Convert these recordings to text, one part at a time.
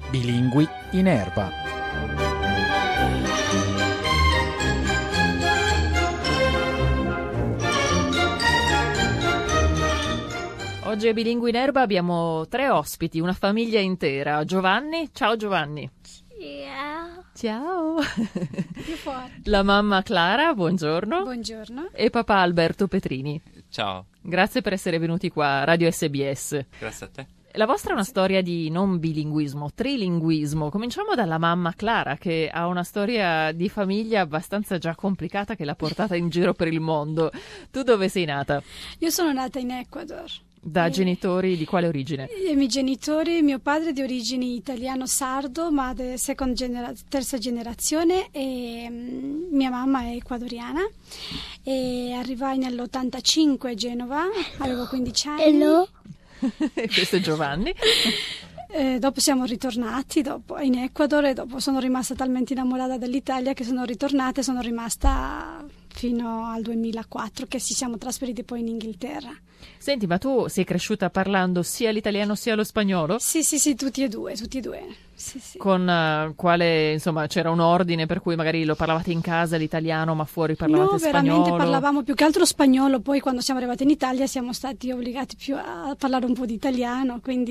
Bilingui in erba. Oggi a Bilingui in erba abbiamo 3 ospiti, una famiglia intera. Giovanni, ciao Giovanni. Ciao. Più forte. La mamma Clara, buongiorno. Buongiorno. E papà Alberto Petrini. Ciao. Grazie per essere venuti qua a Radio SBS. Grazie a te. La vostra è una storia di non bilinguismo, trilinguismo. Cominciamo dalla mamma Clara, che ha una storia di famiglia abbastanza già complicata che l'ha portata in giro per il mondo. Tu dove sei nata? Io sono nata in Ecuador. Da genitori di quale origine? I miei genitori, mio padre è di origini italiano-sardo, ma terza generazione, e mia mamma è ecuadoriana. E arrivai nell'85 a Genova, avevo 15 anni. Hello. Questo è Giovanni. Dopo siamo ritornati in Ecuador e dopo sono rimasta talmente innamorata dell'Italia che sono ritornata e sono rimasta fino al 2004, che ci siamo trasferiti poi in Inghilterra. Senti, ma tu sei cresciuta parlando sia l'italiano sia lo spagnolo? Sì, tutti e due. Sì. Con quale, insomma, c'era un ordine per cui magari lo parlavate in casa l'italiano, ma fuori parlavate spagnolo? No, veramente parlavamo più che altro spagnolo, poi quando siamo arrivati in Italia siamo stati obbligati più a parlare un po' di italiano, quindi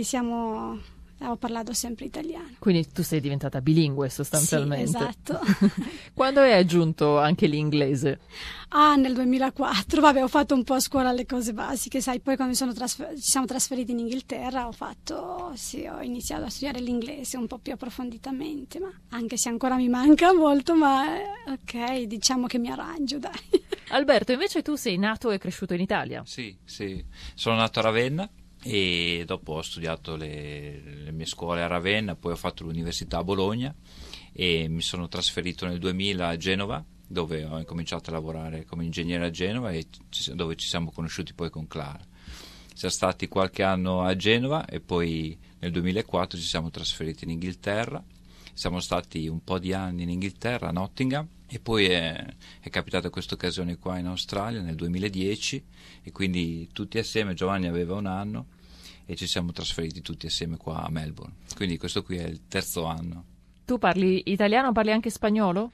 ho parlato sempre italiano. Quindi tu sei diventata bilingue sostanzialmente. Sì, esatto. Quando hai aggiunto anche l'inglese? Nel 2004. Vabbè, ho fatto un po' a scuola le cose basiche, sai, poi quando ci siamo trasferiti in Inghilterra ho iniziato a studiare l'inglese un po' più approfonditamente, ma anche se ancora mi manca molto, ma ok, diciamo che mi arrangio, dai. Alberto, invece tu sei nato e cresciuto in Italia? Sì. Sono nato a Ravenna e dopo ho studiato le mie scuole a Ravenna, poi ho fatto l'università a Bologna e mi sono trasferito nel 2000 a Genova, dove ho incominciato a lavorare come ingegnere a Genova e dove ci siamo conosciuti poi con Clara. Siamo stati qualche anno a Genova e poi nel 2004 ci siamo trasferiti in Inghilterra. Siamo stati un po' di anni in Inghilterra, a Nottingham, e poi è capitata questa occasione qua in Australia nel 2010 e quindi tutti assieme, Giovanni aveva 1 anno e ci siamo trasferiti tutti assieme qua a Melbourne. Quindi questo qui è il 3° anno. Tu parli italiano, parli anche spagnolo?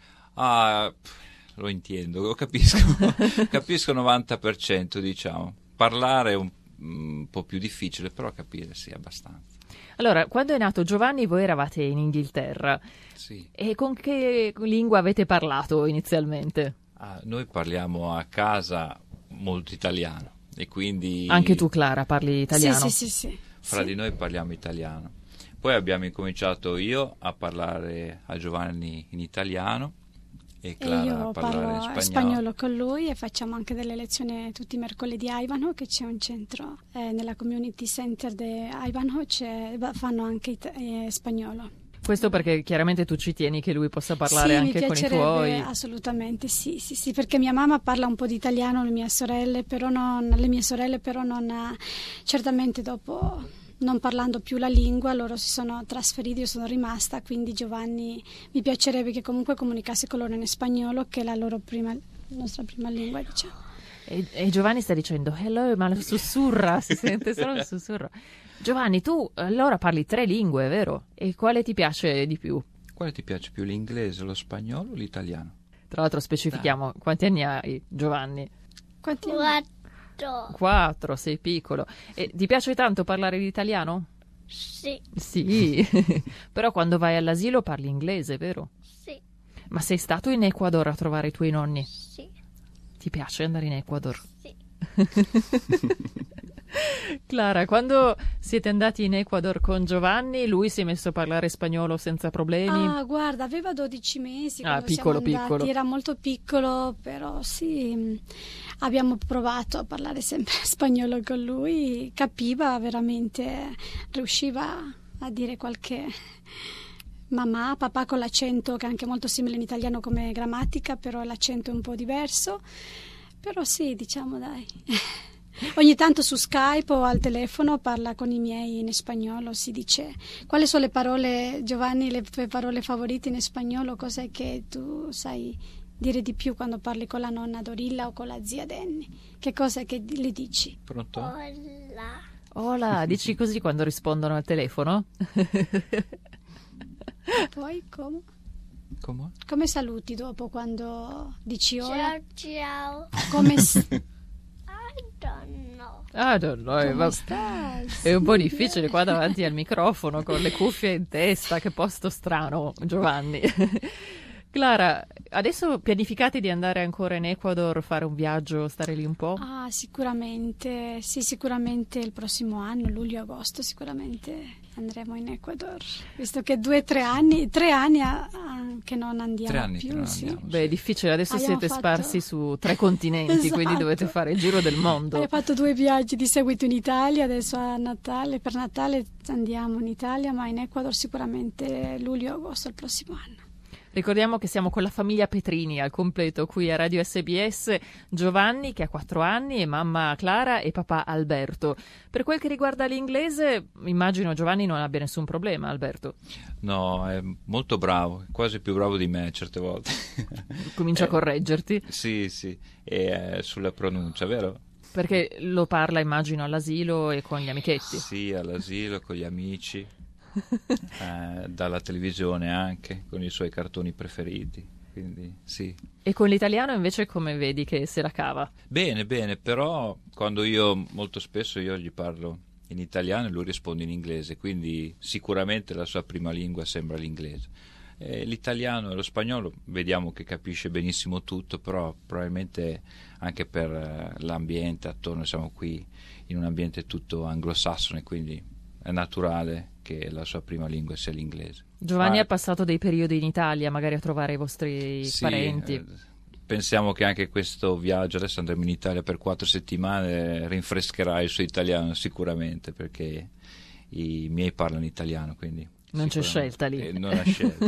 Lo intendo, lo capisco. Capisco 90%, diciamo. Parlare è un po' più difficile, però capire sì, abbastanza. Allora, quando è nato Giovanni voi eravate in Inghilterra. Sì. E con che lingua avete parlato inizialmente? Noi parliamo a casa molto italiano e quindi... Anche tu, Clara, parli italiano? Sì. Fra di noi parliamo italiano. Poi abbiamo incominciato io a parlare a Giovanni in italiano e Clara io a parlare in parlo spagnolo con lui e facciamo anche delle lezioni tutti i mercoledì a Ivanhoe, che c'è un centro nella community center di Ivanhoe, fanno anche spagnolo. Questo perché chiaramente tu ci tieni che lui possa parlare anche con i tuoi. Assolutamente, sì, perché mia mamma parla un po' di italiano, le mie sorelle, però non certamente dopo, non parlando più la lingua, loro si sono trasferiti, io sono rimasta, quindi Giovanni mi piacerebbe che comunque comunicasse con loro in spagnolo, che è la nostra prima lingua, diciamo. E Giovanni sta dicendo hello, ma sussurra, si sente solo il sussurro. Giovanni, tu allora parli 3 lingue, vero? E quale ti piace di più? Quale ti piace più, l'inglese, lo spagnolo o l'italiano? Tra l'altro specifichiamo, quanti anni hai, Giovanni? Quanti anni? 4, sei piccolo. E ti piace tanto parlare l'italiano? Sì. Sì, però quando vai all'asilo parli inglese, vero? Sì. Ma sei stato in Ecuador a trovare i tuoi nonni? Sì. Ti piace andare in Ecuador? Sì. Clara, quando siete andati in Ecuador con Giovanni, lui si è messo a parlare spagnolo senza problemi? Guarda, aveva 12 mesi quando piccolo, siamo andati, piccolo. Era molto piccolo, però sì, abbiamo provato a parlare sempre spagnolo con lui, capiva veramente, riusciva a dire qualche mamma, papà con l'accento che è anche molto simile in italiano come grammatica, però l'accento è un po' diverso, però sì, diciamo dai. Ogni tanto su Skype o al telefono parla con i miei in spagnolo, si dice quali sono le parole, Giovanni, le tue parole favorite in spagnolo, cos'è che tu sai dire di più quando parli con la nonna Dorilla o con la zia Denny, che cosa che le dici? Pronto? Hola. Hola, dici così quando rispondono al telefono? E poi come? Come saluti dopo quando dici ora? Ciao. Come I don't know. stai? È un po' difficile qua davanti al microfono con le cuffie in testa, che posto strano, Giovanni. Clara, adesso pianificate di andare ancora in Ecuador, fare un viaggio, stare lì un po'? Ah, sicuramente, sì, sicuramente il prossimo anno, luglio-agosto, sicuramente andremo in Ecuador, visto che 3 anni che non andiamo 3 anni più, che non sì. andiamo. Beh, è difficile, adesso Abbiamo siete fatto- sparsi su 3 continenti, Esatto. quindi dovete fare il giro del mondo. Abbiamo fatto 2 viaggi di seguito in Italia, adesso a Natale, per Natale andiamo in Italia, ma in Ecuador sicuramente luglio-agosto il prossimo anno. Ricordiamo che siamo con la famiglia Petrini al completo qui a Radio SBS, Giovanni che ha 4 anni e mamma Clara e papà Alberto. Per quel che riguarda l'inglese, immagino Giovanni non abbia nessun problema, Alberto. No, è molto bravo, quasi più bravo di me certe volte. Comincia a correggerti, Sì, e sulla pronuncia, vero? perché lo parla immagino all'asilo e con gli amichetti. Sì, all'asilo, con gli amici, dalla televisione anche, con i suoi cartoni preferiti, quindi sì. E con l'italiano invece come vedi che se la cava? Bene, però quando molto spesso io gli parlo in italiano e lui risponde in inglese, quindi sicuramente la sua prima lingua sembra l'inglese. L'italiano e lo spagnolo vediamo che capisce benissimo tutto, però probabilmente anche per l'ambiente attorno, siamo qui in un ambiente tutto anglosassone, quindi è naturale che la sua prima lingua sia l'inglese. Giovanni Ma- ha passato dei periodi in Italia, magari a trovare i vostri Sì, parenti. pensiamo che anche questo viaggio, adesso andremo in Italia per 4 settimane, rinfrescherà il suo italiano sicuramente, perché i miei parlano italiano, quindi Non c'è sicuramente- scelta lì. non ha scelta.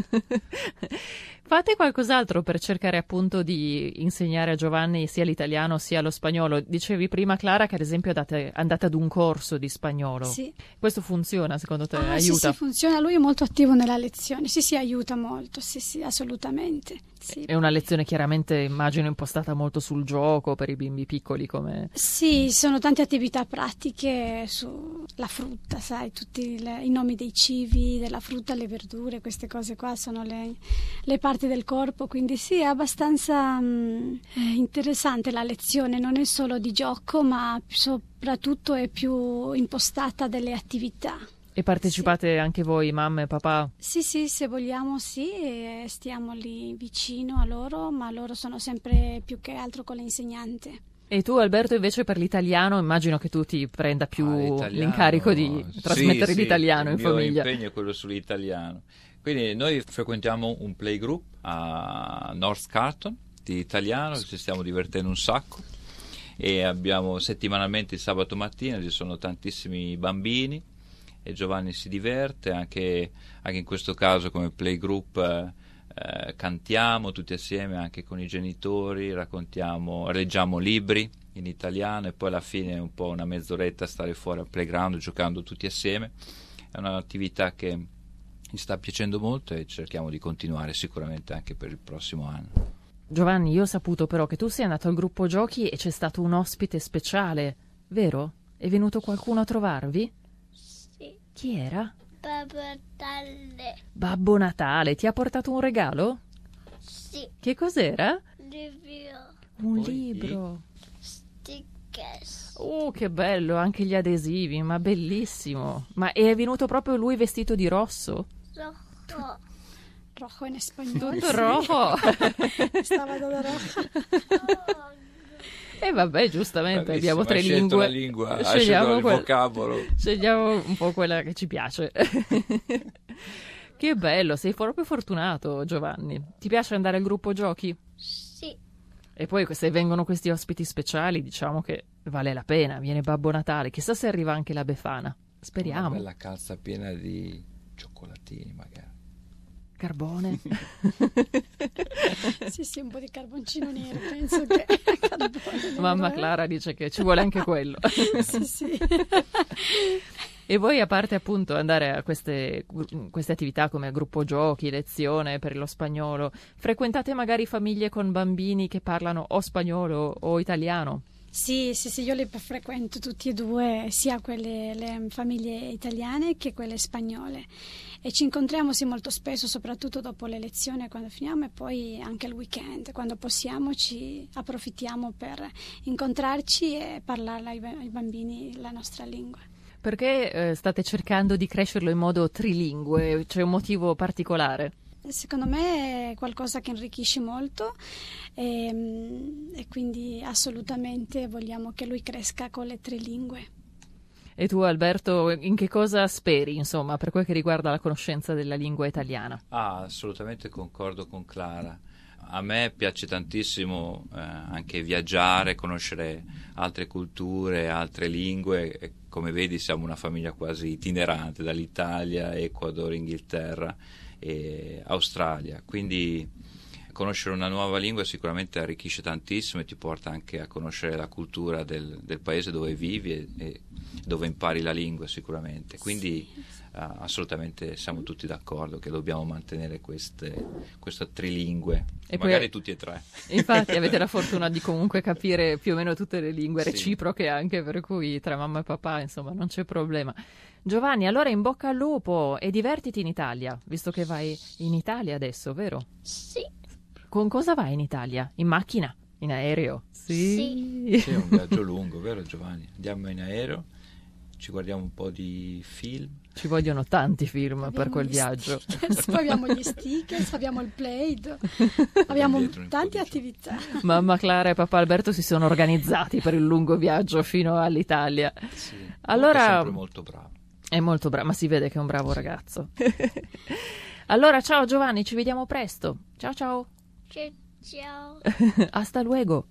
Fate qualcos'altro per cercare appunto di insegnare a Giovanni sia l'italiano sia lo spagnolo. Dicevi prima, Clara, che ad esempio andate ad un corso di spagnolo. Sì. Questo funziona, secondo te? Sì, Aiuta? sì, funziona, lui è molto attivo nella lezione, sì, aiuta molto, sì, assolutamente. Sì. È una lezione chiaramente, immagino, impostata molto sul gioco per i bimbi piccoli come... Sì, sono tante attività pratiche sulla frutta, sai, tutti i nomi dei cibi, della frutta, le verdure, queste cose qua sono le parti del corpo, quindi sì, è abbastanza interessante la lezione, non è solo di gioco, ma soprattutto è più impostata delle attività. E partecipate anche voi, mamma e papà? Sì, se vogliamo sì, e stiamo lì vicino a loro, ma loro sono sempre più che altro con l'insegnante. E tu, Alberto, invece per l'italiano immagino che tu ti prenda più L'italiano, l'incarico di trasmettere sì, l'italiano in famiglia. Il mio impegno è quello sull'italiano. Quindi noi frequentiamo un playgroup a North Carlton di italiano, ci stiamo divertendo un sacco e abbiamo settimanalmente il sabato mattina, ci sono tantissimi bambini e Giovanni si diverte, anche in questo caso come playgroup cantiamo tutti assieme anche con i genitori, leggiamo libri in italiano e poi alla fine un po' una mezz'oretta stare fuori al playground giocando tutti assieme. È un'attività che mi sta piacendo molto e cerchiamo di continuare sicuramente anche per il prossimo anno. Giovanni, io ho saputo però che tu sei andato al gruppo giochi e c'è stato un ospite speciale, vero? È venuto qualcuno a trovarvi? Sì, Chi era? Babbo Natale. Babbo Natale, ti ha portato un regalo? Sì, Che cos'era? livio, Un Poi libro. stickers. Oh, che bello, anche gli adesivi, ma bellissimo. Ma è venuto proprio lui vestito di rosso? Rojo. Rojo in spagnolo. Tutto rojo. Stava da rojo. E vabbè, giustamente, Bravissimo, abbiamo 3 hai scelto lingue. la lingua, hai scelto il vocabolo. Scegliamo un po' quella che ci piace. Che bello, sei proprio fortunato, Giovanni. Ti piace andare al gruppo giochi? Sì, E poi se vengono questi ospiti speciali, diciamo che vale la pena. Viene Babbo Natale, chissà se arriva anche la Befana. Speriamo. Una bella calza piena di cioccolatini magari. Carbone. Sì, un po' di carboncino nero, penso che carbone nero, Mamma Clara dice che ci vuole anche quello. Sì. E voi, a parte appunto andare a queste attività come gruppo giochi, lezione per lo spagnolo, frequentate magari famiglie con bambini che parlano o spagnolo o italiano? Sì, io le frequento tutti e due, sia le famiglie italiane che quelle spagnole, e ci incontriamo sì molto spesso, soprattutto dopo le lezioni quando finiamo, e poi anche il weekend, quando possiamo ci approfittiamo per incontrarci e parlare ai bambini la nostra lingua. Perché state cercando di crescerlo in modo trilingue? C'è un motivo particolare? Secondo me è qualcosa che arricchisce molto e quindi assolutamente vogliamo che lui cresca con le 3 lingue. E tu, Alberto, in che cosa speri, insomma, per quel che riguarda la conoscenza della lingua italiana? Assolutamente concordo con Clara. A me piace tantissimo anche viaggiare, conoscere altre culture, altre lingue. E come vedi siamo una famiglia quasi itinerante, dall'Italia, Ecuador, Inghilterra e Australia, quindi conoscere una nuova lingua sicuramente arricchisce tantissimo e ti porta anche a conoscere la cultura del paese dove vivi e dove impari la lingua sicuramente, quindi assolutamente siamo tutti d'accordo che dobbiamo mantenere queste trilingue e magari tutti e 3. Infatti avete la fortuna di comunque capire più o meno tutte le lingue reciproche anche, per cui tra mamma e papà insomma non c'è problema. Giovanni, allora in bocca al lupo e divertiti in Italia, visto che vai in Italia adesso, vero? Sì. Con cosa vai in Italia? In macchina? In aereo? Sì. È un viaggio lungo, vero Giovanni? Andiamo in aereo, ci guardiamo un po' di film. Ci vogliono tanti film per quel viaggio. Poi abbiamo gli stickers, abbiamo il Play-Doh, abbiamo tante attività. Mamma Clara e papà Alberto si sono organizzati per il lungo viaggio fino all'Italia. Sì, allora, è sempre molto bravo. È molto bravo, ma si vede che è un bravo ragazzo. Allora, ciao Giovanni, ci vediamo presto. Ciao ciao. Ciao. Hasta luego.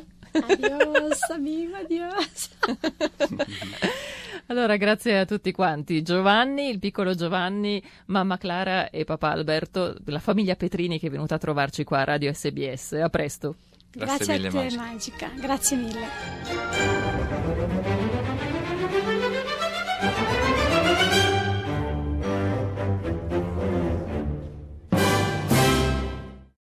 Adios, amigo, adios. Allora, grazie a tutti quanti. Giovanni, il piccolo Giovanni, mamma Clara e papà Alberto, la famiglia Petrini che è venuta a trovarci qua a Radio SBS. A presto. Grazie mille, a te, Magica. Grazie mille.